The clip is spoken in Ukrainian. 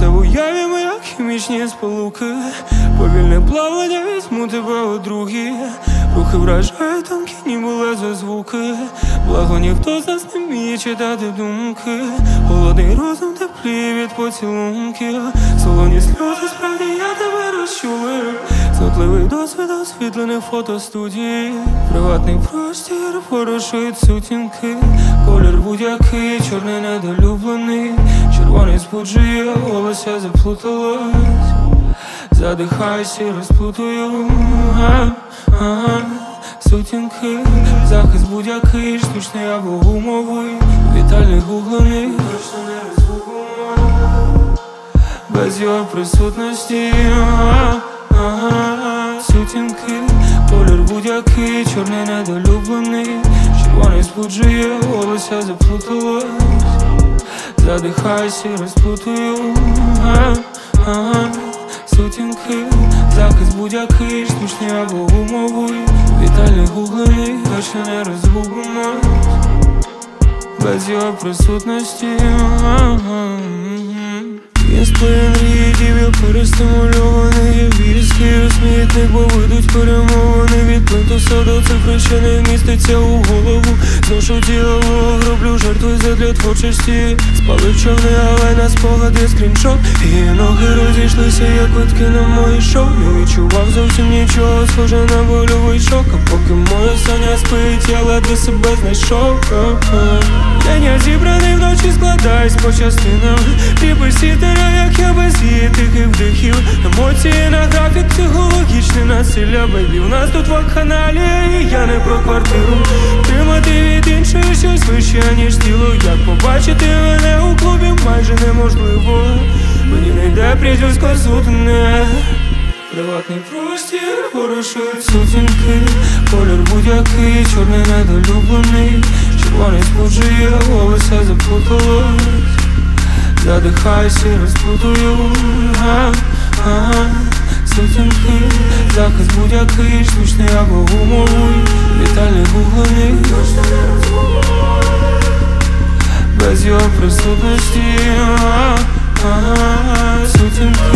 все в уяві, ми як хімічні сполуки. Повільне плавання, візьму тебе у другі. Рухи вражають тонкі, ніби лезозвуки. Благо ніхто з нас не вміє читати думки. Холодний розум тепліє від поцілунки. Солоні сльози, справді я тебе розчулив. Смутливий досвід освітлених фотостудії. Приватний простір порушують сутінки. Колір будь-який, чорний недолюблений. Червоний збуджує, волосся заплуталось. Задихаюсь і розплутую. Сутінки, захист будь-який, штучний або гумовий. Вітальний гуглений, точно не розгубимо без його присутності. Сутінки, колір будь-який, чорний недолюблений. Червоний збуджує, волосся заплуталось. Задихаюсь і розплутую. Сутінки, захист будь-який, штучний або гумовий. Вітальний гуглений, точно не розгубимо без його присутності. Він сплин рідів, я перестимульований. Вільський смітник, бо ведуть перемовини. Від плинтуса до цифри, що не вміститься у голову. Зношу діалог, роблю жертви задля творчості. Спалив човни, але на спогади скріншот. Її ноги розійшлися, як квитки на мої шоу. Не відчував зовсім нічого, схоже на больовий шок. А поки моя соня спить, я ледве себе знайшов. День я зібраний вночі, складаюсь по частинам. Ти без сітера, як я без її тихих вдихів. Емоції на графік, психологічне насилля. Бейбі, в нас тут вакханалія, і я не про квартиру. Тримати від іншої щось вище, ніж тіло. Як побачити мене у клубі майже неможливо. Мені не йде прізвисько сутне. Приватний простір порушують сутінки. Колір будь-який, чорний недолюблений. Червоний збуджує, волосся заплуталось. Задихаюсь і розплутую. Сутінки, захист будь-який, штучний або гумовий. Вітальний гуглений, точно не розгубимо без його присутності. Сутінки,